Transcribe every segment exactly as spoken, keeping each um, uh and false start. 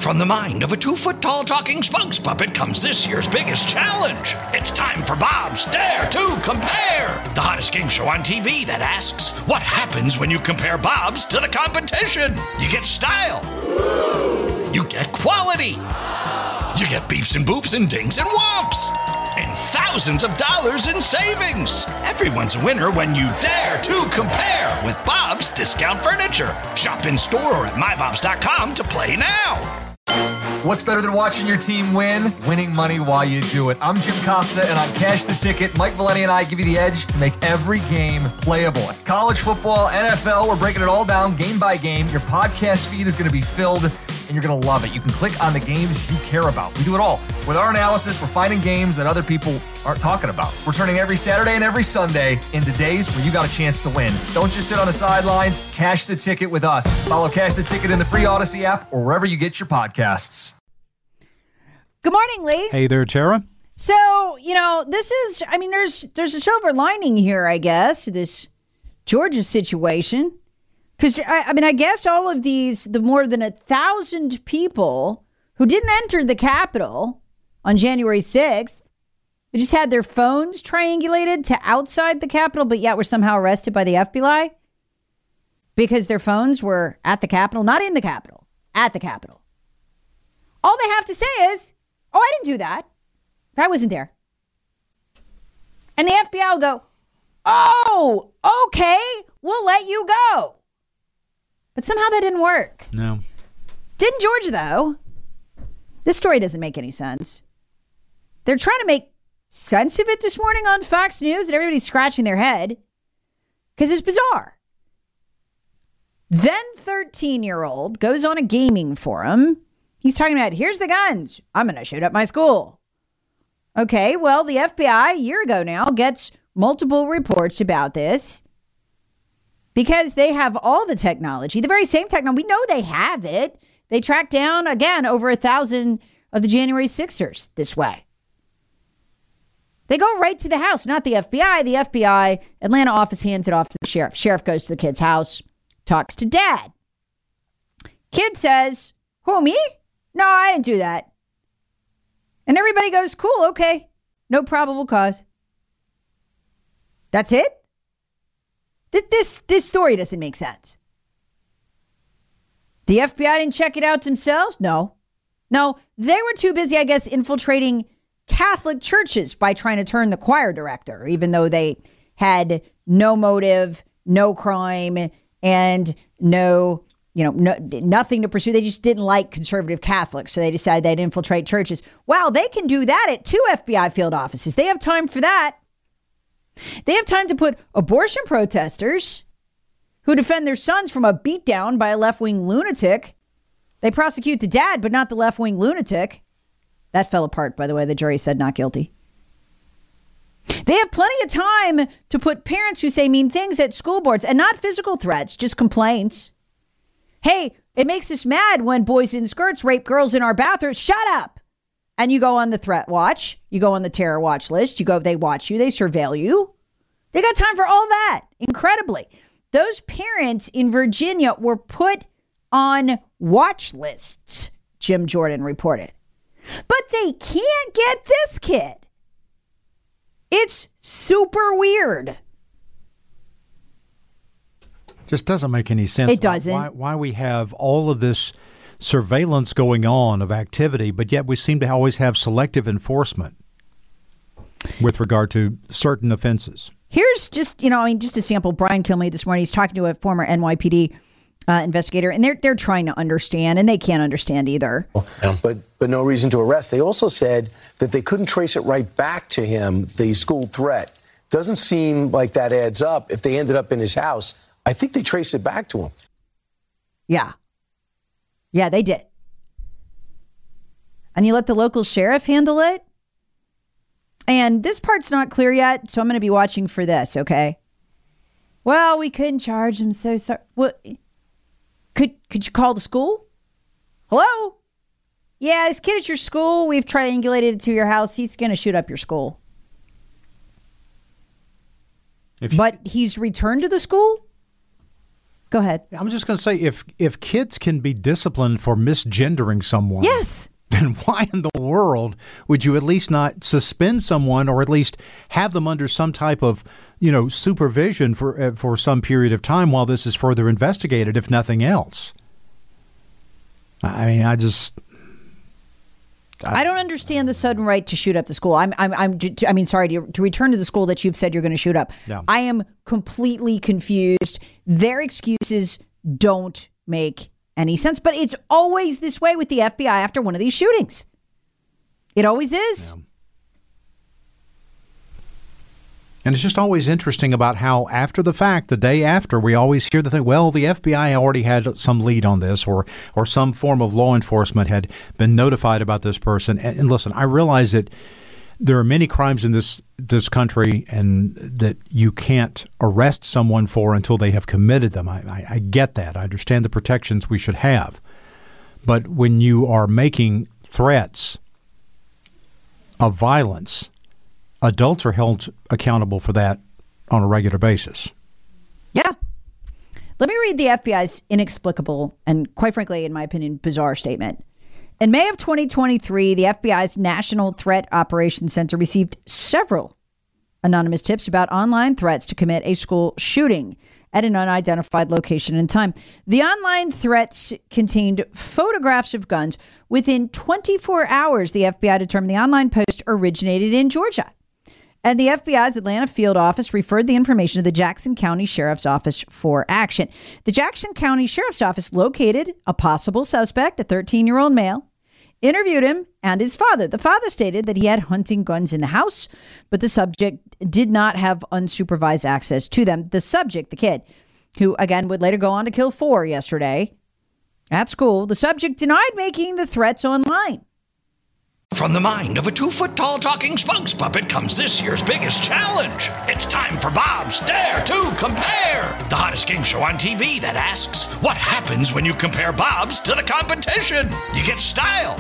From the mind of a two-foot-tall talking spokes puppet comes this year's biggest challenge. It's time for Bob's Dare to Compare, the hottest game show on T V that asks, what happens when you compare Bobs to the competition? You get style. You get quality. You get beeps and boops and dings and whomps. And thousands of dollars in savings. Everyone's a winner when you dare to compare with Bob's Discount Furniture. Shop in store or at my bobs dot com to play now. What's better than watching your team win? Winning money while you do it. I'm Jim Costa, and on Cash the Ticket, Mike Valenti and I give you the edge to make every game playable. College football, N F L, we're breaking it all down game by game. Your podcast feed is going to be filled, and you're going to love it. You can click on the games you care about. We do it all. With our analysis, we're finding games that other people aren't talking about. We're turning every Saturday and every Sunday into days where you got a chance to win. Don't just sit on the sidelines. Cash the Ticket with us. Follow Cash the Ticket in the free Odyssey app or wherever you get your podcasts. Good morning, Lee. Hey there, Tara. So, you know, this is, I mean, there's there's a silver lining here, I guess, this Georgia situation. Because, I, I mean, I guess all of these, the more than a thousand people who didn't enter the Capitol on January sixth, they just had their phones triangulated to outside the Capitol, but yet were somehow arrested by the F B I because their phones were at the Capitol, not in the Capitol, at the Capitol. All they have to say is, oh, I didn't do that. I wasn't there. And the F B I will go, oh, okay, we'll let you go. But somehow that didn't work. No. Didn't Georgia, though? This story doesn't make any sense. They're trying to make sense of it this morning on Fox News, and everybody's scratching their head because it's bizarre. Then thirteen-year-old goes on a gaming forum. He's talking about, here's the guns. I'm going to shoot up my school. Okay, well, the F B I, a year ago now, gets multiple reports about this because they have all the technology, the very same technology. We know they have it. They tracked down, again, over a thousand of the January sixers this way. They go right to the house, not the F B I. The F B I Atlanta office hands it off to the sheriff. Sheriff goes to the kid's house, talks to dad. Kid says, who, me? No, I didn't do that. And everybody goes, cool, okay. No probable cause. That's it? This, this, this story doesn't make sense. The F B I didn't check it out themselves? No. No, they were too busy, I guess, infiltrating Catholic churches by trying to turn the choir director, even though they had no motive, no crime, and no... You know, no, nothing to pursue. They just didn't like conservative Catholics, so they decided they'd infiltrate churches. Wow, they can do that at two F B I field offices. They have time for that. They have time to put abortion protesters who defend their sons from a beatdown by a left-wing lunatic. They prosecute the dad, but not the left-wing lunatic. That fell apart, by the way. The jury said not guilty. They have plenty of time to put parents who say mean things at school boards, and not physical threats, just complaints. Hey, it makes us mad when boys in skirts rape girls in our bathrooms. Shut up. And you go on the threat watch. You go on the terror watch list. You go, they watch you. They surveil you. They got time for all that. Incredibly. Those parents in Virginia were put on watch lists, Jim Jordan reported. But they can't get this kid. It's super weird. Just doesn't make any sense. It doesn't. Why, why we have all of this surveillance going on of activity, but yet we seem to always have selective enforcement with regard to certain offenses. Here's just, you know, I mean, just a sample. Brian Kilmeade this morning, he's talking to a former N Y P D uh, investigator, and they're they're trying to understand, and they can't understand either. Yeah. But but no reason to arrest. They also said that they couldn't trace it right back to him, the school threat. Doesn't seem like that adds up. If they ended up in his house, I think they traced it back to him. Yeah. Yeah, they did. And you let the local sheriff handle it? And this part's not clear yet, so I'm going to be watching for this, okay? Well, we couldn't charge him, so sorry. What? Could, could you call the school? Hello? Yeah, this kid at your school, we've triangulated it to your house. He's going to shoot up your school. If you, but he's returned to the school? Go ahead. I'm just going to say, if if kids can be disciplined for misgendering someone, yes, then why in the world would you at least not suspend someone, or at least have them under some type of, you know, supervision for uh, for some period of time while this is further investigated, if nothing else? I mean, I just. I, I don't understand the sudden right to shoot up the school. I'm, I'm, I'm. I mean, sorry to, to return to the school that you've said you're going to shoot up. Yeah. I am completely confused. Their excuses don't make any sense, but it's always this way with the F B I after one of these shootings. It always is. Yeah. And it's just always interesting about how after the fact, the day after, we always hear the thing, well, the F B I already had some lead on this, or or some form of law enforcement had been notified about this person. And, and listen, I realize that there are many crimes in this this country and that you can't arrest someone for until they have committed them. I, I, I get that. I understand the protections we should have. But when you are making threats of violence, adults are held accountable for that on a regular basis. Yeah. Let me read the F B I's inexplicable and, quite frankly, in my opinion, bizarre statement. In May of twenty twenty-three, the F B I's National Threat Operations Center received several anonymous tips about online threats to commit a school shooting at an unidentified location and time. The online threats contained photographs of guns. Within twenty-four hours, the F B I determined the online post originated in Georgia. And the F B I's Atlanta field office referred the information to the Jackson County Sheriff's Office for action. The Jackson County Sheriff's Office located a possible suspect, a thirteen-year-old male, interviewed him and his father. The father stated that he had hunting guns in the house, but the subject did not have unsupervised access to them. The subject, the kid, who again would later go on to kill four yesterday at school, the subject denied making the threats online. From the mind of a two-foot-tall talking spokes puppet comes this year's biggest challenge. It's time for Bob's Dare to Compare, the hottest game show on T V that asks, what happens when you compare Bob's to the competition? You get style.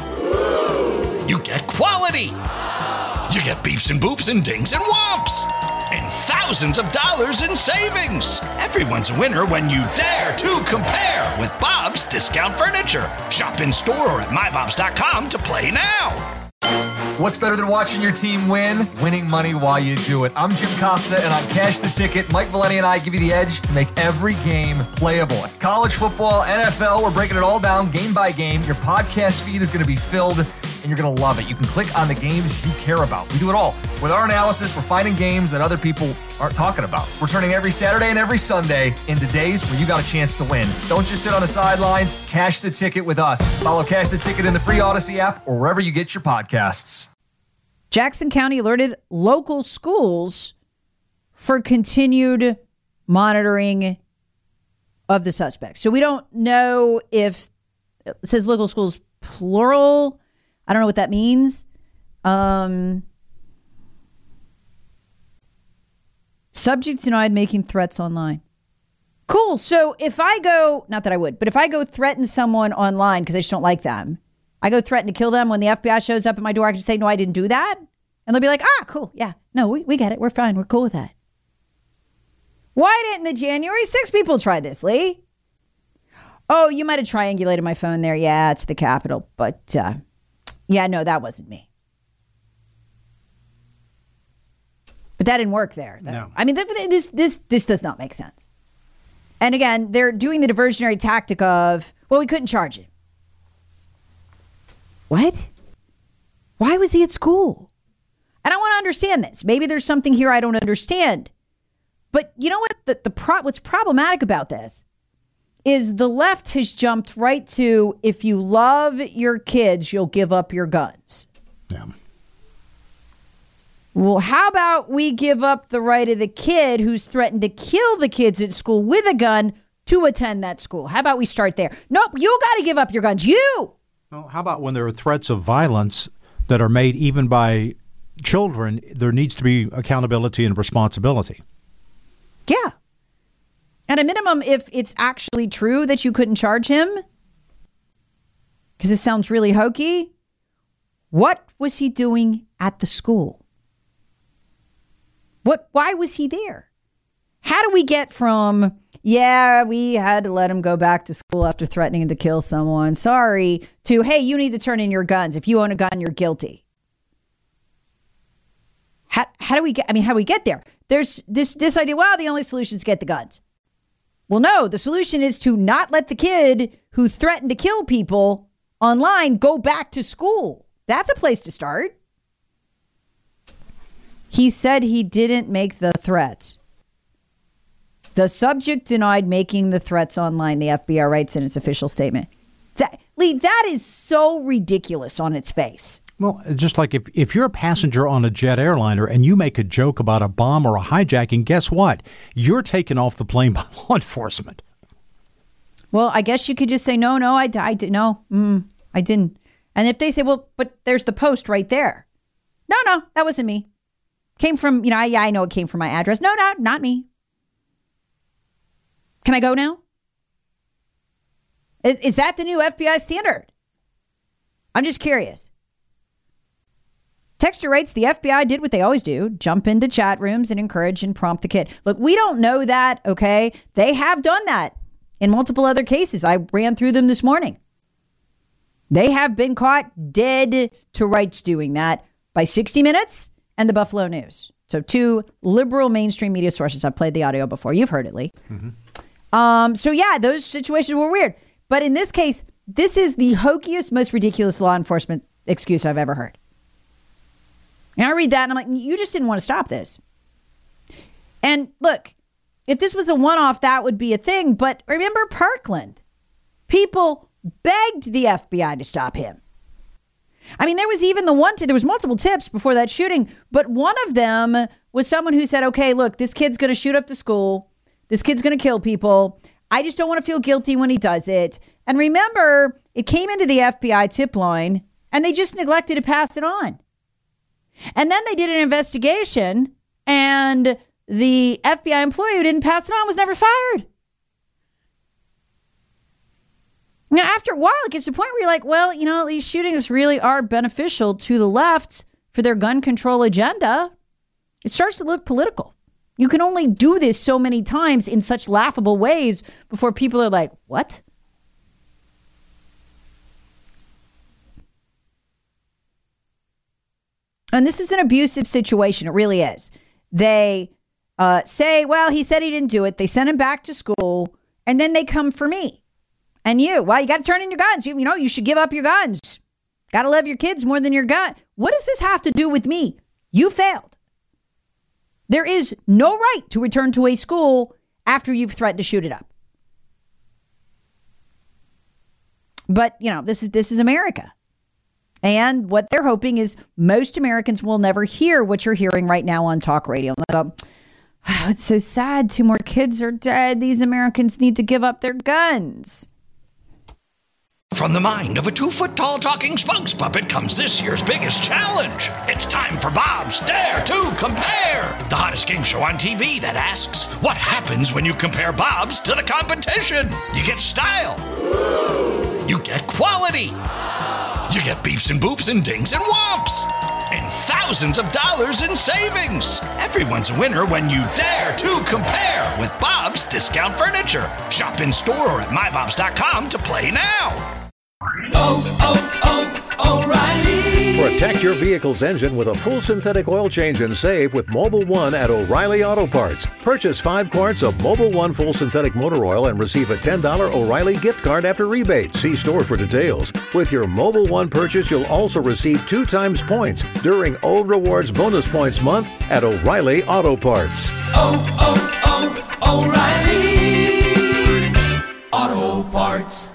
You get quality. You get beeps and boops and dings and whomps. And thousands of dollars in savings. Everyone's a winner when you dare to compare with Bob's Discount Furniture. Shop in store or at my bobs dot com to play now. What's better than watching your team win? Winning money while you do it. I'm Jim Costa, and on Cash the Ticket, Mike Valeni and I give you the edge to make every game playable. College football, N F L, we're breaking it all down game by game. Your podcast feed is going to be filled, and you're going to love it. You can click on the games you care about. We do it all. With our analysis, we're finding games that other people aren't talking about. We're turning every Saturday and every Sunday into days where you got a chance to win. Don't just sit on the sidelines. Cash the Ticket with us. Follow Cash the Ticket in the free Odyssey app or wherever you get your podcasts. Jackson County alerted local schools for continued monitoring of the suspects. So we don't know if it says local schools plural. I don't know what that means. Um, subjects denied making threats online. Cool. So if I go, not that I would, but if I go threaten someone online because I just don't like them, I go threaten to kill them. When the F B I shows up at my door, I can just say, no, I didn't do that. And they'll be like, ah, cool. Yeah, no, we, we get it. We're fine. We're cool with that. Why didn't the January sixth people try this, Lee? Oh, you might have triangulated my phone there. Yeah, it's the Capitol. But uh, yeah, no, that wasn't me. But that didn't work there. Though. No. I mean, this, this, this does not make sense. And again, they're doing the diversionary tactic of, well, we couldn't charge him. What? Why was he at school? And I want to understand this. Maybe there's something here I don't understand. But you know what? The, the pro- what's problematic about this is the left has jumped right to, if you love your kids, you'll give up your guns. Yeah. Well, how about we give up the right of the kid who's threatened to kill the kids at school with a gun to attend that school? How about we start there? Nope, you got to give up your guns. You! Well, how about when there are threats of violence that are made even by children, there needs to be accountability and responsibility. Yeah. At a minimum, if it's actually true that you couldn't charge him, because this sounds really hokey, what was he doing at the school? What? Why was he there? How do we get from, yeah, we had to let him go back to school after threatening to kill someone, sorry, to, hey, you need to turn in your guns. If you own a gun, you're guilty. How, how do we get, I mean, how do we get there? There's this, this idea, well, the only solution is get the guns. Well, no, the solution is to not let the kid who threatened to kill people online go back to school. That's a place to start. He said he didn't make the threats. The subject denied making the threats online, the F B I writes in its official statement. That, Lee, that is so ridiculous on its face. Well, just like if, if you're a passenger on a jet airliner and you make a joke about a bomb or a hijacking, guess what? You're taken off the plane by law enforcement. Well, I guess you could just say, no, no, I, I did, no, mm, I didn't. And if they say, well, but there's the post right there. No, no, that wasn't me. Came from, you know, yeah, I know it came from my address. No, no, not me. Can I go now? Is, is that the new F B I standard? I'm just curious. Texter writes, the F B I did what they always do, jump into chat rooms and encourage and prompt the kid. Look, we don't know that, okay? They have done that in multiple other cases. I ran through them this morning. They have been caught dead to rights doing that by sixty minutes and the Buffalo News. So two liberal mainstream media sources. I've played the audio before. You've heard it, Lee. Mm-hmm. Um, so yeah, those situations were weird. But in this case, this is the hokiest, most ridiculous law enforcement excuse I've ever heard. And I read that and I'm like, you just didn't want to stop this. And look, if this was a one-off, that would be a thing. But remember Parkland? People begged the F B I to stop him. I mean, there was even the one, t- there was multiple tips before that shooting, but one of them was someone who said, okay, look, this kid's going to shoot up the school. This kid's going to kill people. I just don't want to feel guilty when he does it. And remember, it came into the F B I tip line and they just neglected to pass it on. And then they did an investigation and the F B I employee who didn't pass it on was never fired. Now, after a while, it gets to a point where you're like, well, you know, these shootings really are beneficial to the left for their gun control agenda. It starts to look political. You can only do this so many times in such laughable ways before people are like, what? And this is an abusive situation. It really is. They uh, say, well, he said he didn't do it. They send him back to school. And then they come for me and you. Well, you got to turn in your guns. You, you know, you should give up your guns. Got to love your kids more than your gun. What does this have to do with me? You failed. There is no right to return to a school after you've threatened to shoot it up. But, you know, this is this is America. And what they're hoping is most Americans will never hear what you're hearing right now on talk radio. They'll go, oh, it's so sad. Two more kids are dead. These Americans need to give up their guns. From the mind of a two-foot-tall talking spokes puppet comes this year's biggest challenge. It's time for Bob's Dare to Compare, the hottest game show on T V that asks, what happens when you compare Bob's to the competition? You get style. You get quality. You get beeps and boops and dings and whomps. And thousands of dollars in savings. Everyone's a winner when you dare to compare with Bob's Discount Furniture. Shop in store or at my bobs dot com to play now. Oh, oh, oh, O'Reilly. Protect your vehicle's engine with a full synthetic oil change and save with Mobil one at O'Reilly Auto Parts. Purchase five quarts of Mobil one full synthetic motor oil and receive a ten dollars O'Reilly gift card after rebate. See store for details. With your Mobil one purchase, you'll also receive two times points during O Rewards Bonus Points Month at O'Reilly Auto Parts. Oh, oh, oh, O'Reilly Auto Parts.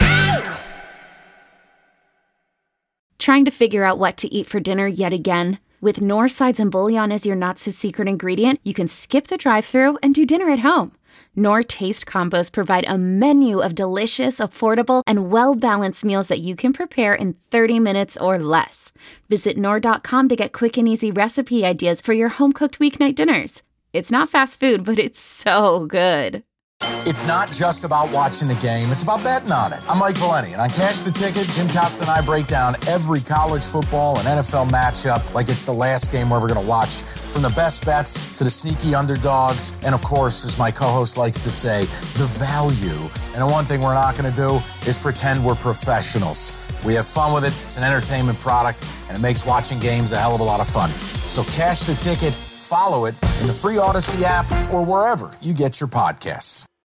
Trying to figure out what to eat for dinner yet again? With Knorr Sides and Bouillon as your not-so-secret ingredient, you can skip the drive-thru and do dinner at home. Knorr Taste Combos provide a menu of delicious, affordable, and well-balanced meals that you can prepare in thirty minutes or less. Visit Knorr dot com to get quick and easy recipe ideas for your home-cooked weeknight dinners. It's not fast food, but it's so good. It's not just about watching the game, it's about betting on it. I'm Mike Valeni, and on Cash the Ticket, Jim Costa and I break down every college football and N F L matchup like it's the last game we're ever going to watch. From the best bets to the sneaky underdogs, and of course, as my co-host likes to say, the value. And the one thing we're not going to do is pretend we're professionals. We have fun with it, it's an entertainment product, and it makes watching games a hell of a lot of fun. So Cash the Ticket, follow it in the free Odyssey app or wherever you get your podcasts.